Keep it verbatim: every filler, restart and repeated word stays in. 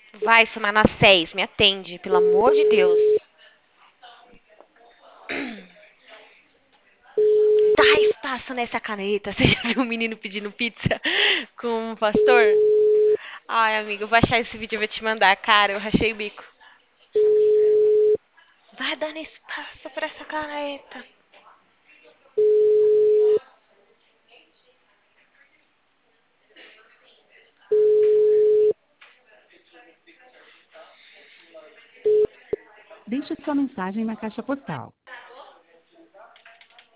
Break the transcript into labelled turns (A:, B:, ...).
A: Vai, Samana seis, me atende, pelo amor de Deus. Dá espaço nessa caneta. Você já viu um menino pedindo pizza com um pastor? Ai, amigo, eu vou achar esse vídeo e vou te mandar. Cara, eu rachei o bico. Vai dando espaço pra essa caneta.
B: Deixe sua mensagem na caixa postal.